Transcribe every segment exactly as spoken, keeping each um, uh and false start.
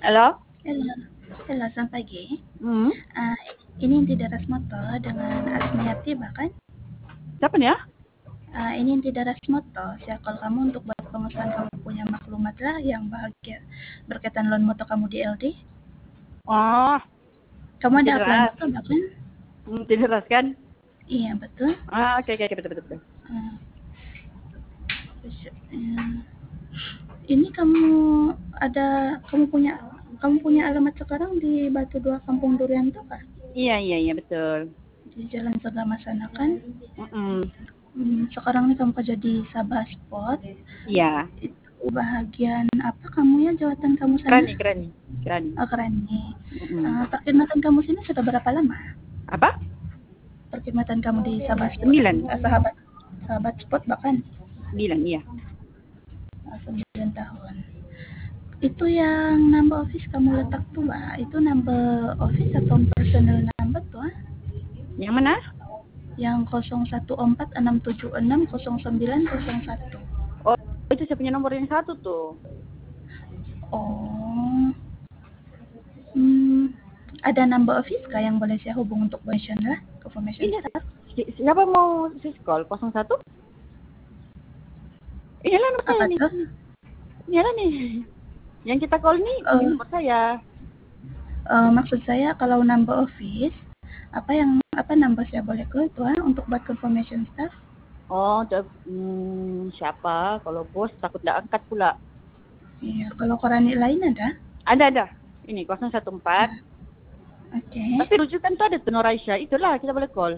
Halo? Halo, halo, selamat pagi. Hmm. Uh, ini Inti Daras Moto dengan Asmiati bahkan. Siapa nih ya? Uh, ini Inti Daras Moto. Saya call kamu untuk buat pemesanan kamu punya maklumat lah yang bahagia berkaitan loan moto kamu di L D. Oh. Kamu ada apply Deras. moto bahkan? Hmm, Deras kan? Iya betul. Ah, oke okay, oke okay, betul betul betul. Uh, uh, ini kamu ada kamu punya kamu punya alamat sekarang di Batu Dua Kampung Durian tuh kah? Iya iya iya betul. Di Jalan Segama sana kan? Mm -mm. Hmm, sekarang nih kamu kerja di Sabah Spot. Iya. Itu bahagian apa kamu ya jawatan kamu sana? Kerani kerani kerani. Oh, keren nih. Mm -mm. Uh, perkhidmatan kamu sini sudah berapa lama? Apa? Perkhidmatan kamu di Sabah Spot. Sembilan. Uh, sahabat sahabat Spot bahkan. Sembilan iya. Uh, sembilan tahun. Itu yang number office kamu letak tuh, Mbak. Itu number office atau personal number tuh? Ah? Yang mana? Yang nol satu empat enam tujuh enam nol sembilan nol satu. Oh, itu saya punya nomor yang satu tuh. Oh. Hmm, ada number office kah yang boleh saya hubung untuk confirmation lah? Confirmation Ini staff? siapa mau siskol nol satu? Ini lah nomor saya nih. Ini lah nih. Yang kita call nih uh, ini nomor saya. Uh, maksud saya kalau number office apa yang apa number saya boleh call itu ah, untuk buat confirmation staff? Oh, hmm, siapa? Kalau bos takut nggak angkat pula. Iya, kalau korani lain ada? Ada ada. Ini nol satu empat. Oke. Okay. Tapi rujukan tuh ada tuh Noraisha. Itulah kita boleh call.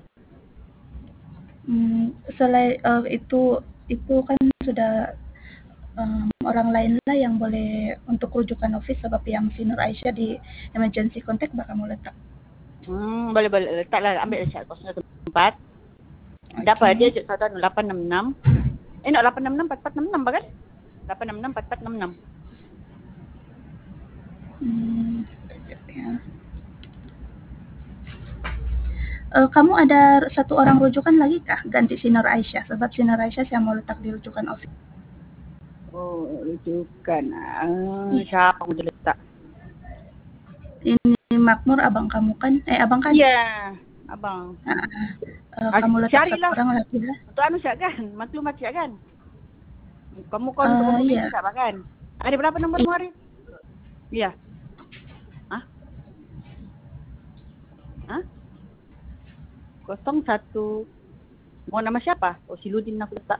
Hmm, selain uh, itu itu kan sudah um, orang lain lah yang boleh untuk rujukan office sebab yang si Nur Aisyah di emergency contact bakal mau letak. Hmm, boleh boleh letaklah ambil chat nol satu empat. Dapat dia satu delapan enam enam. Eh nak delapan enam enam empat empat enam enam kan? delapan enam enam empat empat enam enam. Hmm, ya. Uh, kamu ada satu orang rujukan lagi kah ganti si Nur Aisyah? Sebab si Nur Aisyah saya mau letak di rujukan office. Oh, rujukan. Ah, siapa mau diletak? Ini Makmur abang kamu kan? Eh abang kan? Iya, abang. Uh, uh, kamu letak carilah. satu orang lagi lah. Untuk anu siap kan? Maklumat siap kan? Kamu kan uh, untuk iya. siapa kan? Ada berapa nomormu hari? Iya. Hah? Hah? Kosong satu. Mau nama siapa? Oh, si Ludin aku letak.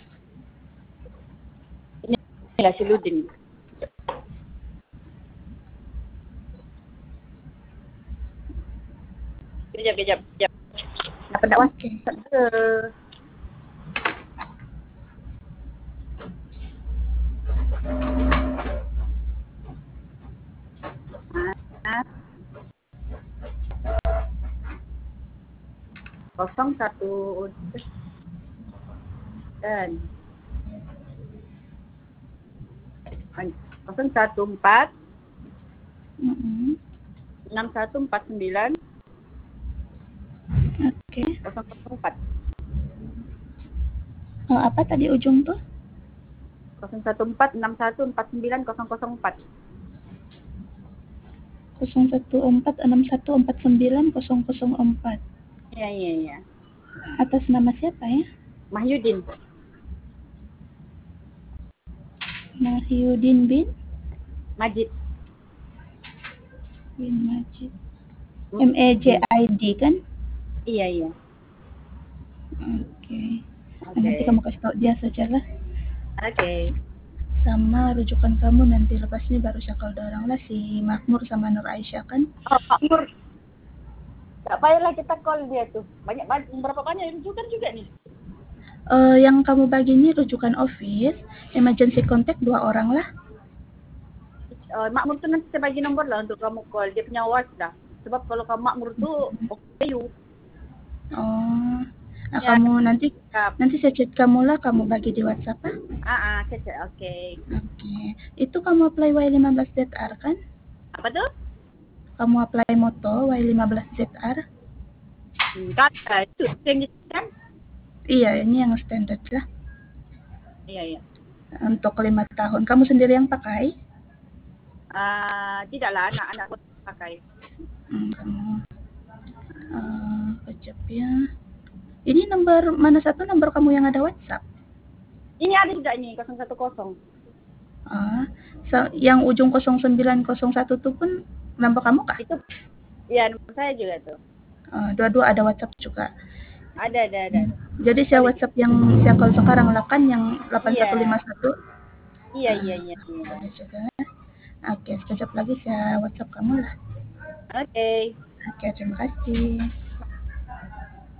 Ini ya si Ludin. Kejap, kejap, kejap. Apa nak okay. Kosong satu dan kosong satu empat enam satu empat sembilan oke kosong kosong empat. Oh, apa tadi ujung tuh? Kosong satu empat enam satu empat sembilan kosong kosong empat. Kosong satu empat enam satu empat sembilan kosong kosong empat. Iya iya iya. Atas nama siapa ya? Mahyudin. Mahyudin bin Majid. Bin Majid. M E J I D kan? Iya iya. Oke. Okay. Okay. Nanti kamu kasih tahu dia saja lah. Oke. Okay. Sama rujukan kamu nanti lepas ini baru saya call orang lah si Makmur sama Nur Aisyah kan? Oh Makmur. Tak payahlah kita call dia tuh. Banyak banyak berapa banyak rujukan juga nih. Uh, yang kamu bagi ini rujukan office, emergency contact dua orang lah. Uh, Makmur tuh nanti saya bagi nomor lah untuk kamu call. Dia punya was dah. Sebab kalau kamu Makmur tuh oke you. Oh, nah, ya. Kamu nanti ya. Nanti saya chat kamu lah, kamu bagi di WhatsApp ah? Ah, ah, saya chat, oke. Okay. Oke, okay. Itu kamu apply Y lima belas Z R kan? Apa tuh? Kamu apply moto Y lima belas Z R? Enggak, itu yang kan? Iya, ini yang standar lah. Iya, iya. Untuk lima tahun. Kamu sendiri yang pakai? Ah, tidaklah, anak-anak pun pakai. Hmm, kamu uh, kejap ya. Ini nomor mana satu nomor kamu yang ada WhatsApp? Ini ada juga ini kosong satu kosong. Ah, so, yang ujung nol sembilan nol satu itu pun nomor kamu kah? Itu ya nomor saya juga tuh. Uh, dua-dua ada WhatsApp juga. Ada, ada, ada. Jadi saya WhatsApp yang saya call sekarang lah kan yang delapan satu lima satu. Iya, iya, iya, iya. Ada juga. Oke, sekejap lagi saya WhatsApp kamu lah. Oke. Oke, terima kasih.